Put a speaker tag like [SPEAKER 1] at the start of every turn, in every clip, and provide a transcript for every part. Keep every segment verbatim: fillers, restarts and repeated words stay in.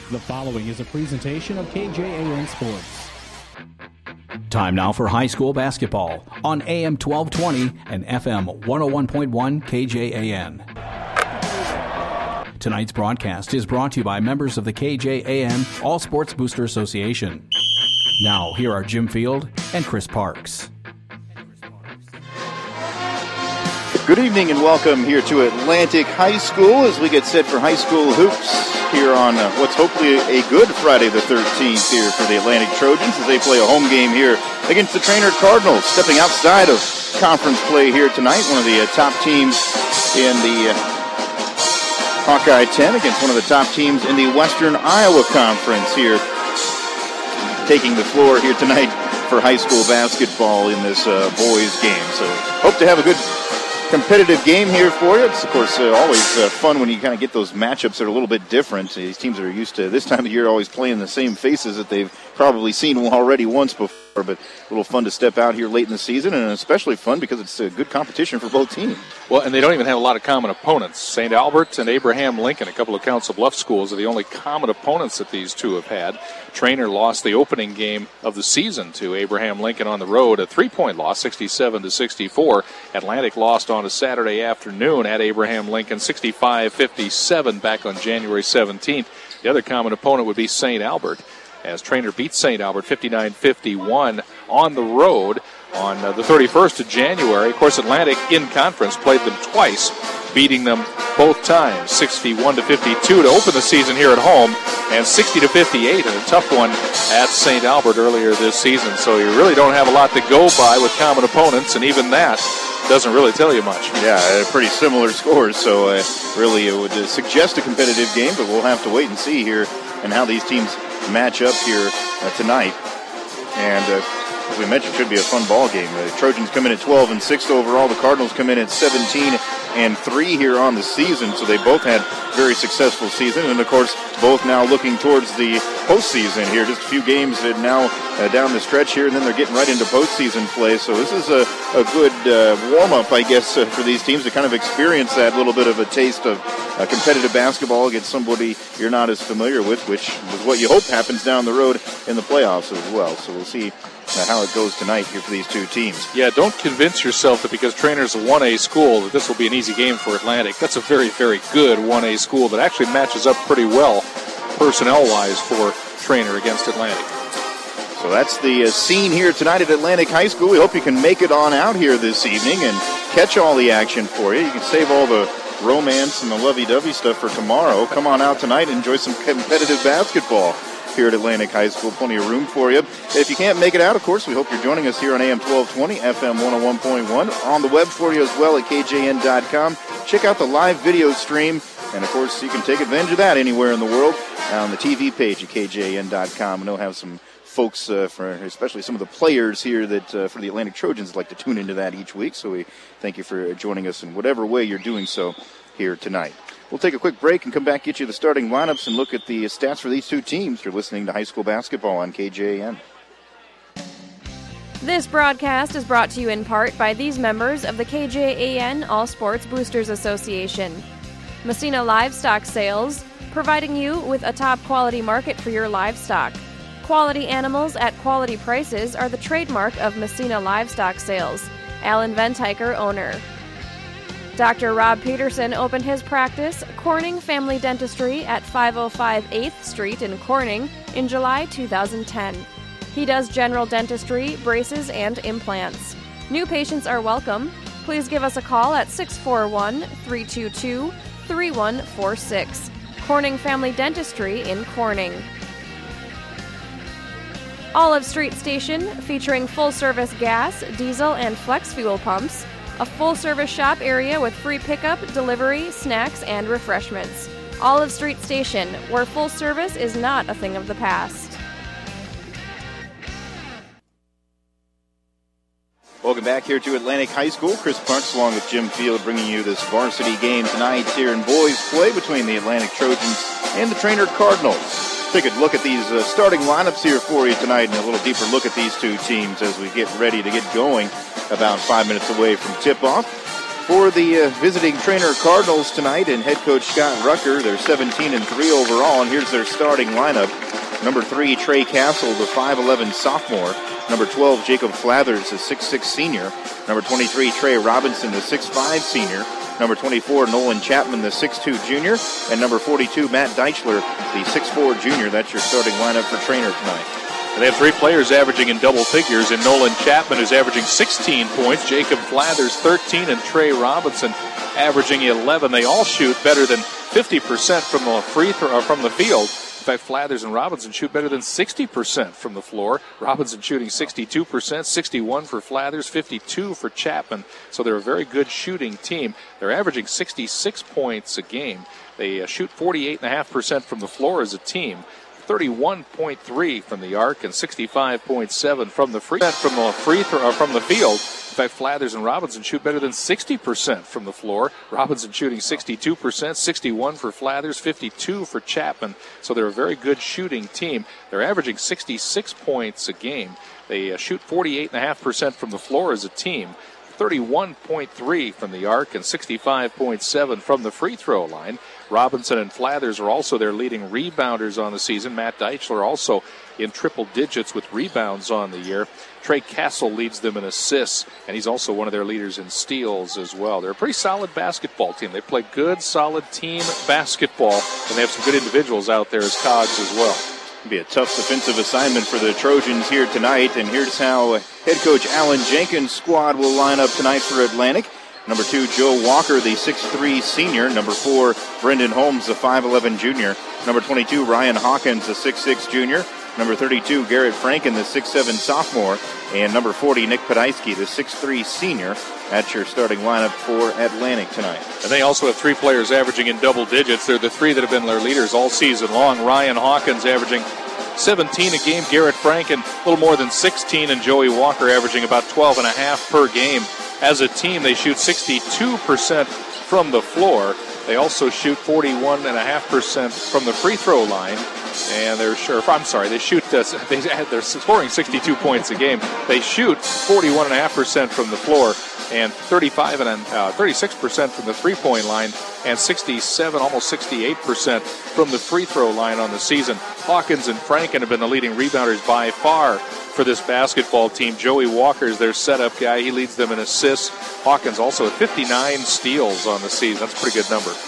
[SPEAKER 1] The following is a presentation of K J A N Sports.
[SPEAKER 2] Time now for high school basketball on A M twelve twenty and F M one oh one point one K J A N. Tonight's broadcast is brought to you by members of the K J A N All Sports Booster Association. Now, here are Jim Field and Chris Parks.
[SPEAKER 3] Good evening and welcome here to Atlantic High School as we get set for high school hoops here on uh, what's hopefully a good Friday the thirteenth here for the Atlantic Trojans as they play a home game here against the Trainer Cardinals, stepping outside of conference play here tonight. One of the uh, top teams in the uh, Hawkeye ten against one of the top teams in the Western Iowa Conference here, taking the floor here tonight for high school basketball in this uh, boys game. So hope to have a good competitive game here for you. It's, of course, uh, always uh, fun when you kind of get those matchups that are a little bit different. These teams are used to, this time of year, always playing the same faces that they've probably seen already once before, but a little fun to step out here late in the season, and especially fun because it's a good competition for both teams.
[SPEAKER 4] Well, and they don't even have a lot of common opponents. Saint Albert and Abraham Lincoln, a couple of Council Bluff schools, are the only common opponents that these two have had. Trainer lost the opening game of the season to Abraham Lincoln on the road, a three-point loss, sixty-seven to sixty-four. Atlantic lost on a Saturday afternoon at Abraham Lincoln, sixty-five fifty-seven back on January seventeenth. The other common opponent would be Saint Albert, as Trainer beats Saint Albert fifty-nine fifty-one on the road on uh, the thirty-first of January. Of course, Atlantic in conference played them twice, beating them both times, sixty-one to fifty-two to open the season here at home, and sixty to fifty-eight in a tough one at Saint Albert earlier this season. So you really don't have a lot to go by with common opponents, and even that doesn't really tell you much.
[SPEAKER 3] Yeah, uh, pretty similar scores, so uh, really it would uh, suggest a competitive game, but we'll have to wait and see here and how these teams match up here uh, tonight. And uh, as we mentioned, should be a fun ball game. The Trojans come in at twelve and six overall. The Cardinals come in at seventeen and three here on the season, so they both had very successful season, and of course both now looking towards the postseason here. Just a few games that now uh, down the stretch here, and then they're getting right into postseason play. So this is a, a good uh, warm-up, I guess, uh, for these teams to kind of experience that little bit of a taste of uh, competitive basketball against somebody you're not as familiar with, which is what you hope happens down the road in the playoffs as well. So we'll see Uh, how it goes tonight here for these two teams.
[SPEAKER 4] Yeah, don't convince yourself that because Trainer's a one A school that this will be an easy game for Atlantic. That's a very, very good one A school that actually matches up pretty well personnel-wise for Trainer against Atlantic.
[SPEAKER 3] So that's the uh, scene here tonight at Atlantic High School. We hope you can make it on out here this evening and catch all the action for you. You can save all the romance and the lovey-dovey stuff for tomorrow. Come on out tonight and enjoy some competitive basketball here at Atlantic High School. Plenty of room for you. If you can't make it out, of course, we hope you're joining us here on A M twelve twenty, F M one oh one point one, on the web for you as well at K J N dot com. Check out the live video stream, and of course, you can take advantage of that anywhere in the world on the T V page at K J N dot com. And we'll have some folks, uh, for especially some of the players here that uh, for the Atlantic Trojans like to tune into that each week. So we thank you for joining us in whatever way you're doing so here tonight. We'll take a quick break and come back, get you the starting lineups, and look at the stats for these two teams. You're listening to high school basketball on K J A N.
[SPEAKER 5] This broadcast is brought to you in part by these members of the K J A N All Sports Boosters Association. Messina Livestock Sales, providing you with a top-quality market for your livestock. Quality animals at quality prices are the trademark of Messina Livestock Sales. Alan Ventiker, owner. Doctor Rob Peterson opened his practice, Corning Family Dentistry, at five oh five eighth Street in Corning in July two thousand ten. He does general dentistry, braces, and implants. New patients are welcome. Please give us a call at six four one, three two two, three one four six. Corning Family Dentistry in Corning. Olive Street Station, featuring full-service gas, diesel, and flex fuel pumps. A full-service shop area with free pickup, delivery, snacks, and refreshments. Olive Street Station, where full service is not a thing of the past.
[SPEAKER 3] Welcome back here to Atlantic High School. Chris Parks along with Jim Field bringing you this varsity game tonight here in boys play between the Atlantic Trojans and the Trainer Cardinals. Take a look at these uh, starting lineups here for you tonight and a little deeper look at these two teams as we get ready to get going about five minutes away from tip-off. For the uh, visiting trainer Cardinals tonight and head coach Scott Rucker, they're seventeen and three overall, and here's their starting lineup. Number three, Trey Castle, the five eleven sophomore. Number twelve, Jacob Flathers, the six six senior. Number twenty-three, Trey Robinson, the six five senior. Number twenty-four, Nolan Chapman, the six two junior. And number forty-two, Matt Deichler, the six four junior. That's your starting lineup for trainer tonight.
[SPEAKER 4] And they have three players averaging in double figures, and Nolan Chapman is averaging sixteen points, Jacob Flathers thirteen, and Trey Robinson averaging eleven. They all shoot better than fifty percent from the free throw, or from the field. In fact, Flathers and Robinson shoot better than sixty percent from the floor. Robinson shooting sixty-two percent, sixty-one for Flathers, fifty-two for Chapman. So they're a very good shooting team. They're averaging sixty-six points a game. They uh, shoot forty-eight point five percent from the floor as a team. thirty-one point three from the arc and sixty-five point seven from the free from the free throw or from the field. In fact, Flathers and Robinson shoot better than sixty percent from the floor. Robinson shooting sixty-two percent, sixty-one for Flathers, fifty-two for Chapman. So they're a very good shooting team. They're averaging sixty-six points a game. They uh, shoot forty-eight point five percent from the floor as a team. thirty-one point three from the arc and sixty-five point seven from the free throw line. Robinson and Flathers are also their leading rebounders on the season. Matt Deichler also in triple digits with rebounds on the year. Trey Castle leads them in assists, and he's also one of their leaders in steals as well. They're a pretty solid basketball team. They play good, solid team basketball, and they have some good individuals out there as cogs as well.
[SPEAKER 3] It'll be a tough defensive assignment for the Trojans here tonight, and here's how head coach Alan Jenkins' squad will line up tonight for Atlantic. Number two, Joe Walker, the six three senior. Number four, Brendan Holmes, the five eleven junior. Number twenty-two, Ryan Hawkins, the six six junior. Number thirty-two, Garrett Franken, the six seven sophomore. And number forty, Nick Podolsky, the six three senior. That's your starting lineup for Atlantic tonight.
[SPEAKER 4] And they also have three players averaging in double digits. They're the three that have been their leaders all season long. Ryan Hawkins averaging seventeen a game. Garrett Franken a little more than sixteen. And Joey Walker averaging about twelve and a half per game. As a team, they shoot sixty-two percent from the floor. They also shoot forty-one point five percent from the free throw line. And they're sure, I'm sorry, they shoot, uh, they, they're scoring sixty-two points a game. They shoot forty-one point five percent from the floor and thirty-five and uh, thirty-six percent from the three-point line and sixty-seven, almost sixty-eight percent from the free throw line on the season. Hawkins and Franken have been the leading rebounders by far for this basketball team. Joey Walker is their setup guy. He leads them in assists. Hawkins also at fifty-nine steals on the season. That's a pretty good number.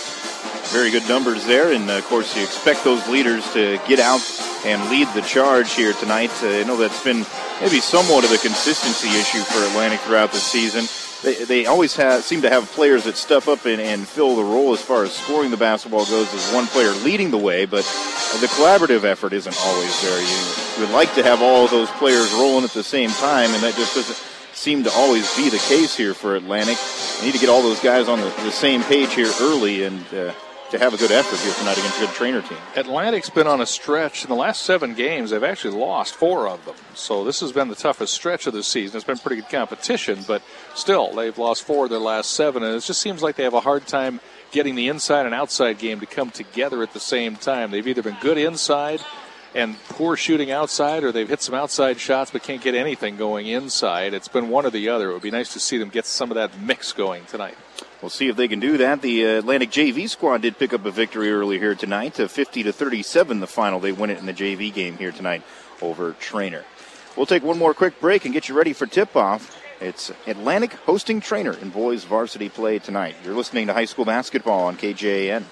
[SPEAKER 3] Very good numbers there, and of course you expect those leaders to get out and lead the charge here tonight. Uh, I know that's been maybe somewhat of a consistency issue for Atlantic throughout the season. They, they always have, seem to have players that step up and, and fill the role as far as scoring the basketball goes as one player leading the way, but the collaborative effort isn't always there. You would like to have all of those players rolling at the same time, and that just doesn't seem to always be the case here for Atlantic. You need to get all those guys on the, the same page here early and uh, to have a good effort here tonight against a good trainer team.
[SPEAKER 4] Atlantic's been on a stretch. In the last seven games, they've actually lost four of them. So this has been the toughest stretch of the season. It's been pretty good competition, but still, they've lost four of their last seven, and it just seems like they have a hard time getting the inside and outside game to come together at the same time. They've either been good inside and poor shooting outside, or they've hit some outside shots but can't get anything going inside. It's been one or the other. It would be nice to see them get some of that mix going tonight.
[SPEAKER 3] We'll see if they can do that. The Atlantic J V squad did pick up a victory early here tonight. To fifty to thirty-seven, the final. They win it in the J V game here tonight over Trainer. We'll take one more quick break and get you ready for tip-off. It's Atlantic hosting Trainer in boys varsity play tonight. You're listening to high school basketball on K J A N.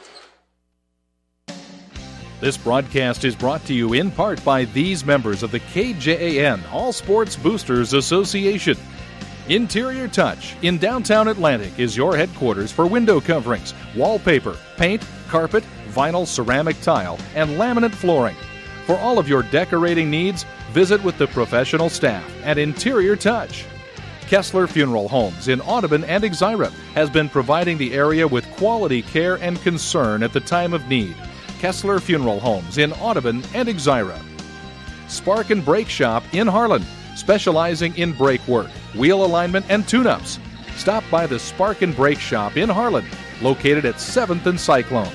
[SPEAKER 6] This broadcast is brought to you in part by these members of the K J A N All Sports Boosters Association. Interior Touch in downtown Atlantic is your headquarters for window coverings, wallpaper, paint, carpet, vinyl, ceramic tile, and laminate flooring. For all of your decorating needs, visit with the professional staff at Interior Touch. Kessler Funeral Homes in Audubon and Exira has been providing the area with quality care and concern at the time of need. Kessler Funeral Homes in Audubon and Exira. Spark and Brake Shop in Harlan, specializing in brake work, wheel alignment, and tune-ups. Stop by the Spark and Brake Shop in Harlan, located at seventh and Cyclone.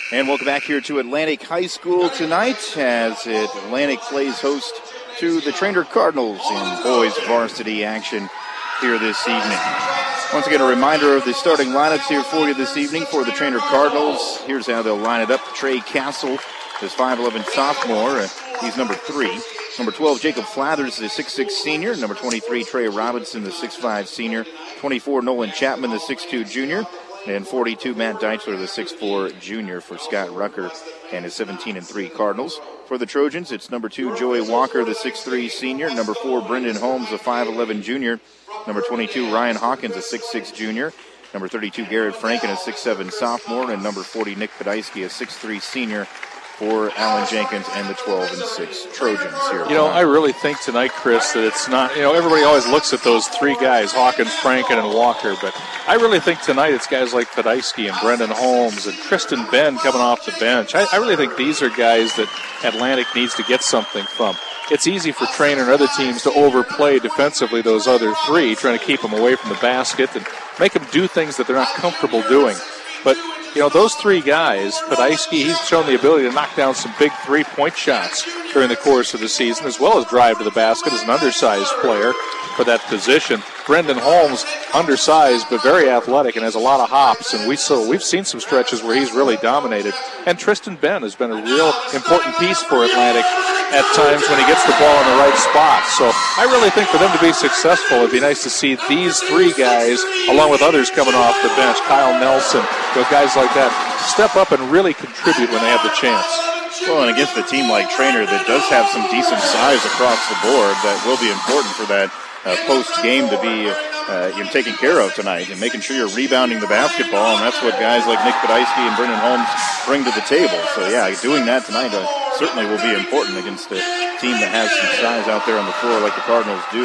[SPEAKER 3] And welcome back here to Atlantic High School tonight as Atlantic plays host to the Trainer Cardinals in boys varsity action here this evening. Once again, a reminder of the starting lineups here for you this evening for the Trainer Cardinals. Here's how they'll line it up. Trey Castle is five eleven sophomore. Uh, he's number three. Number twelve, Jacob Flathers is a six six senior. Number twenty-three, Trey Robinson, the six five senior. twenty-four, Nolan Chapman, the six two junior. And forty-two, Matt Deichler, the six four junior for Scott Rucker and his seventeen and three Cardinals. For the Trojans, it's number two, Joey Walker, the six three senior. Number four, Brendan Holmes, the five eleven junior. Number twenty-two, Ryan Hawkins, a six six junior. Number thirty-two, Garrett Franken, a six seven sophomore. And number forty, Nick Podolsky, a six three senior for Alan Jenkins and the twelve and six Trojans here.
[SPEAKER 4] You know, I really think tonight, Chris, that it's not, you know, everybody always looks at those three guys, Hawkins, Franken, and Walker, but I really think tonight it's guys like Podolsky and Brendan Holmes and Tristan Ben coming off the bench. I, I really think these are guys that Atlantic needs to get something from. It's easy for Trainer and other teams to overplay defensively those other three, trying to keep them away from the basket and make them do things that they're not comfortable doing. But you know, those three guys, Podolsky, he's shown the ability to knock down some big three-point shots during the course of the season, as well as drive to the basket as an undersized player for that position. Brendan Holmes, undersized but very athletic and has a lot of hops, and we so we've seen some stretches where he's really dominated. And Tristan Ben has been a real important piece for Atlantic at times when he gets the ball in the right spot. So I really think for them to be successful, it'd be nice to see these three guys, along with others coming off the bench, Kyle Nelson, you know, guys like that, step up and really contribute when they have the chance.
[SPEAKER 3] Well, and against a team like Trainer that does have some decent size across the board, that will be important for that uh, post-game to be uh, you know, taken care of tonight and making sure you're rebounding the basketball, and that's what guys like Nick Podolsky and Brendan Holmes bring to the table. So, yeah, doing that tonight uh, certainly will be important against a team that has some size out there on the floor like the Cardinals do.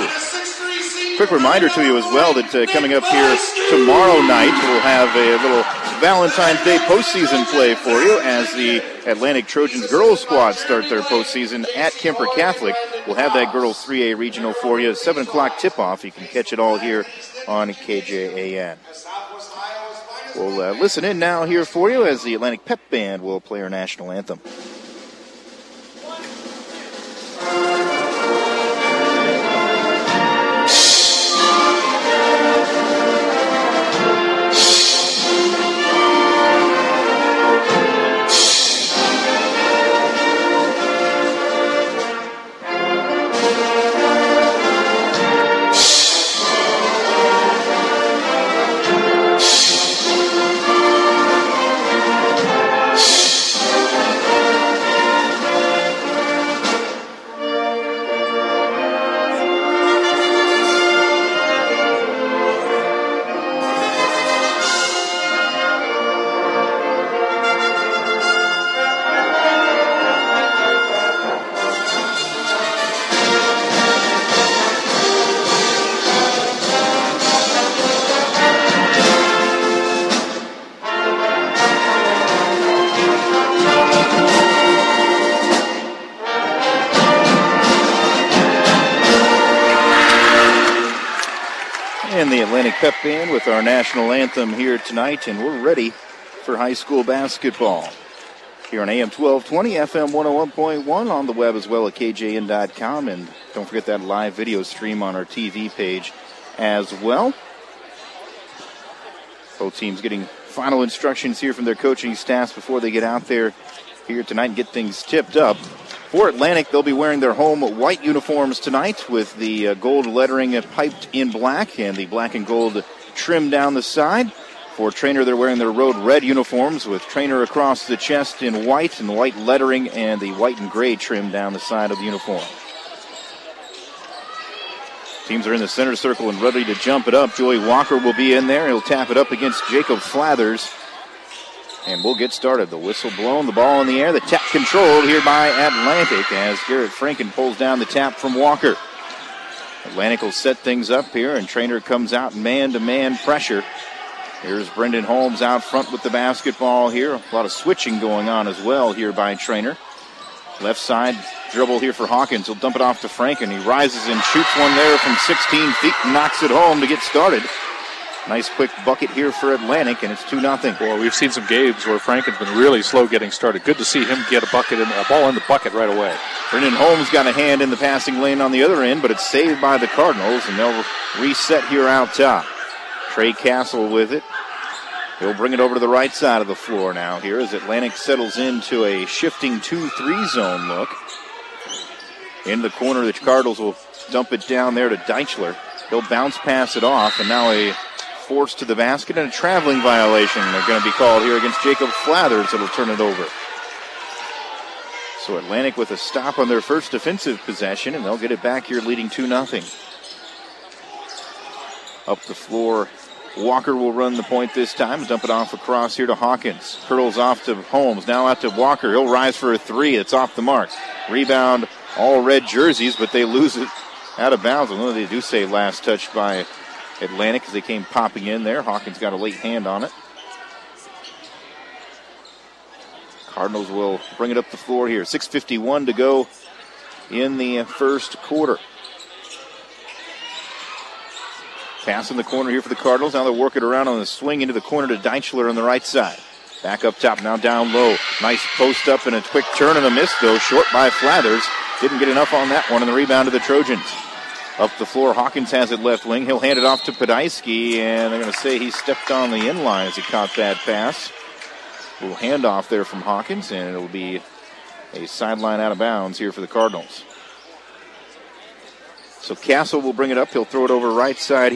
[SPEAKER 3] Quick reminder to you as well that uh, coming up here tomorrow night, we'll have a little Valentine's Day postseason play for you as the Atlantic Trojans girls squad start their postseason at Kemper Catholic. We'll have that girls three A regional for you. seven o'clock tip-off. You can catch it all here on K J A N. We'll uh, listen in now here for you as the Atlantic Pep Band will play our national anthem. Pep Band with our national anthem here tonight, and we're ready for high school basketball. Here on A M twelve twenty, F M one oh one point one, on the web as well at K J N dot com, and don't forget that live video stream on our T V page as well. Both teams getting final instructions here from their coaching staffs before they get out there here tonight and get things tipped up. For Atlantic, they'll be wearing their home white uniforms tonight with the uh, gold lettering uh, piped in black and the black and gold trim down the side. For Trainer, they're wearing their road red uniforms with Trainer across the chest in white and white lettering and the white and gray trim down the side of the uniform. Teams are in the center circle and ready to jump it up. Joey Walker will be in there. He'll tap it up against Jacob Flathers. And we'll get started. The whistle blown, the ball in the air, the tap controlled here by Atlantic as Garrett Franken pulls down the tap from Walker. Atlantic will set things up here, and Trainer comes out man-to-man pressure. Here's Brendan Holmes out front with the basketball here. A lot of switching going on as well here by Trainer. Left side dribble here for Hawkins. He'll dump it off to Franken. He rises and shoots one there from sixteen feet and knocks it home to get started. Nice quick bucket here for Atlantic, and it's two nothing.
[SPEAKER 4] Boy, we've seen some games where Franken's been really slow getting started. Good to see him get a bucket in, a ball in the bucket right away.
[SPEAKER 3] Brendan Holmes got a hand in the passing lane on the other end, but it's saved by the Cardinals, and they'll reset here out top. Trey Castle with it. He'll bring it over to the right side of the floor now here as Atlantic settles into a shifting two three zone look. In the corner, the Cardinals will dump it down there to Deichler. He'll bounce pass it off, and now a force to the basket and a traveling violation. They're going to be called here against Jacob Flathers. That'll turn it over. So Atlantic with a stop on their first defensive possession, and they'll get it back here leading two nothing. Up the floor, Walker will run the point this time. Dump it off across here to Hawkins. Curls off to Holmes. Now out to Walker. He'll rise for a three. It's off the mark. Rebound, all red jerseys, but they lose it out of bounds. Although they do say last touch by Atlantic as they came popping in there. Hawkins got a late hand on it. Cardinals will bring it up the floor here. six fifty-one to go in the first quarter. Pass in the corner here for the Cardinals. Now they'll work it around on the swing into the corner to Deichler on the right side. Back up top, now down low. Nice post up and a quick turn and a miss, though. Short by Flathers. Didn't get enough on that one, and the rebound to the Trojans. Up the floor, Hawkins has it left wing. He'll hand it off to Podolsky, and they're going to say he stepped on the inline as he caught that pass. A little handoff there from Hawkins, and it'll be a sideline out of bounds here for the Cardinals. So Castle will bring it up. He'll throw it over right side